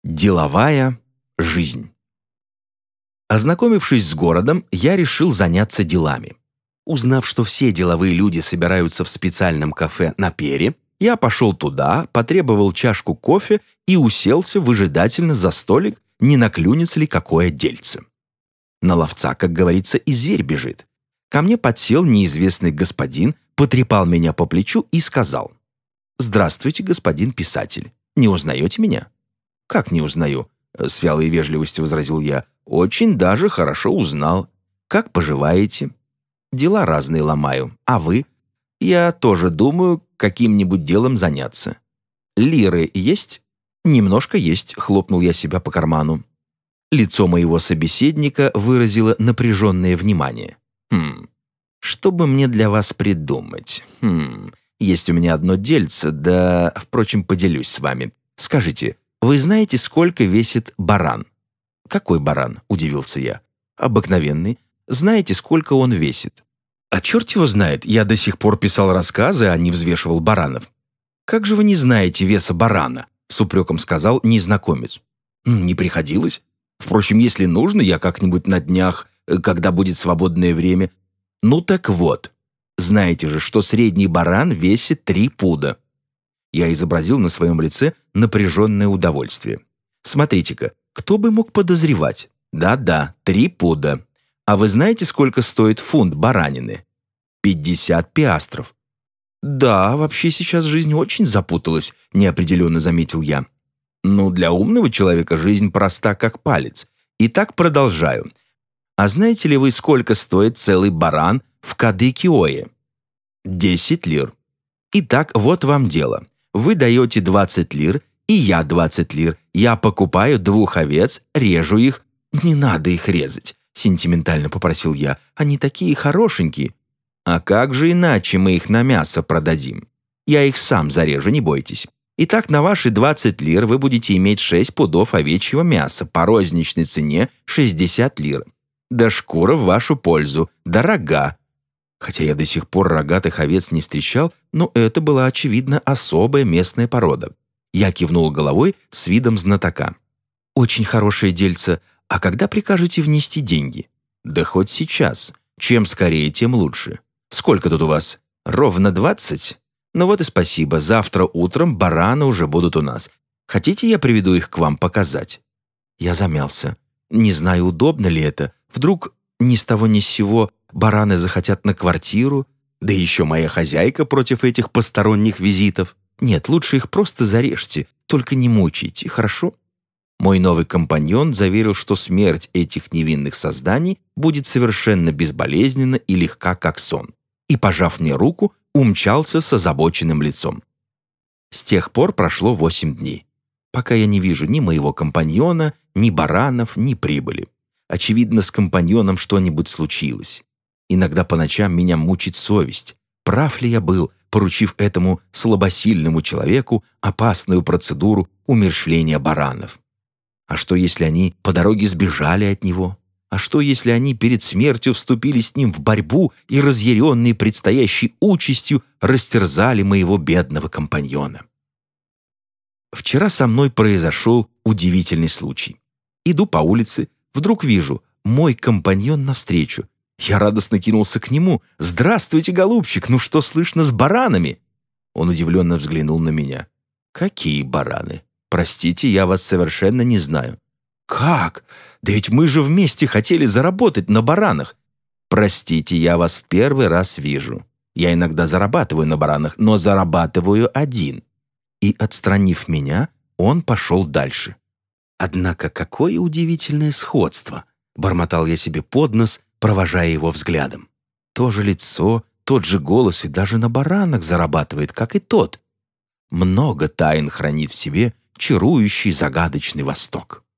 Деловая жизнь. Ознакомившись с городом, я решил заняться делами. Узнав, что все деловые люди собираются в специальном кафе на Пере, я пошел туда, потребовал чашку кофе и уселся выжидательно за столик, не наклюнется ли какое дельце. На ловца, как говорится, и зверь бежит. Ко мне подсел неизвестный господин, потрепал меня по плечу и сказал: «Здравствуйте, господин писатель. Не узнаете меня?» «Как не узнаю?» — с вялой вежливостью возразил я. «Очень даже хорошо узнал. Как поживаете?» «Дела разные ломаю. А вы?» «Я тоже думаю, каким-нибудь делом заняться». «Лиры есть?» «Немножко есть», — хлопнул я себя по карману. Лицо моего собеседника выразило напряженное внимание. Что бы мне для вас придумать? Есть у меня одно дельце, да, впрочем, поделюсь с вами. Скажите, вы знаете, сколько весит баран?» «Какой баран?» – удивился я. «Обыкновенный. Знаете, сколько он весит?» «А черт его знает, я до сих пор писал рассказы, а не взвешивал баранов». «Как же вы не знаете веса барана?» – с упреком сказал незнакомец. «Не приходилось. Впрочем, если нужно, я как-нибудь на днях, когда будет свободное время...» «Ну так вот, знаете же, что средний баран весит 3 пуда». Я изобразил на своем лице напряженное удовольствие. «Смотрите-ка, кто бы мог подозревать? Да-да, 3 пуда. А вы знаете, сколько стоит фунт баранины? 50 пиастров». «Да, вообще сейчас жизнь очень запуталась», — неопределенно заметил я. «Ну, для умного человека жизнь проста, как палец. Итак, продолжаю. А знаете ли вы, сколько стоит целый баран в Кадыкиое?» 10 лир. Итак, вот вам дело. Вы даете 20 лир, и я 20 лир. Я покупаю 2 овец, режу их. «Не надо их резать», — сентиментально попросил я. «Они такие хорошенькие». «А как же иначе мы их на мясо продадим? Я их сам зарежу, не бойтесь. Итак, на ваши 20 лир вы будете иметь 6 пудов овечьего мяса по розничной цене 60 лир. Да шкура в вашу пользу, да рога». Хотя я до сих пор рогатых овец не встречал, но это была, очевидно, особая местная порода. Я кивнул головой с видом знатока. «Очень хорошее дельце. А когда прикажете внести деньги?» «Да хоть сейчас. Чем скорее, тем лучше. Сколько тут у вас? Ровно 20? Ну вот и спасибо. Завтра утром бараны уже будут у нас. Хотите, я приведу их к вам показать?» Я замялся. Не знаю, удобно ли это. Вдруг ни с того ни с сего бараны захотят на квартиру, да еще моя хозяйка против этих посторонних визитов. Нет, лучше их просто зарежьте, только не мучайте, хорошо? Мой новый компаньон заверил, что смерть этих невинных созданий будет совершенно безболезненна и легка, как сон, и, пожав мне руку, умчался с озабоченным лицом. С тех пор прошло 8 дней, пока я не вижу ни моего компаньона, ни баранов, ни прибыли. Очевидно, с компаньоном что-нибудь случилось. Иногда по ночам меня мучит совесть. Прав ли я был, поручив этому слабосильному человеку опасную процедуру умерщвления баранов? А что, если они по дороге сбежали от него? А что, если они перед смертью вступили с ним в борьбу и, разъяренные предстоящей участью, растерзали моего бедного компаньона? Вчера со мной произошел удивительный случай. Иду по улице, вдруг вижу, мой компаньон навстречу. Я радостно кинулся к нему. «Здравствуйте, голубчик, ну что слышно с баранами?» Он удивленно взглянул на меня. «Какие бараны? Простите, я вас совершенно не знаю». «Как? Да ведь мы же вместе хотели заработать на баранах». «Простите, я вас в первый раз вижу. Я иногда зарабатываю на баранах, но зарабатываю один». И, отстранив меня, он пошел дальше. «Однако какое удивительное сходство!» — бормотал я себе под нос, провожая его взглядом. То же лицо, тот же голос и даже на баранах зарабатывает, как и тот. Много тайн хранит в себе чарующий загадочный Восток.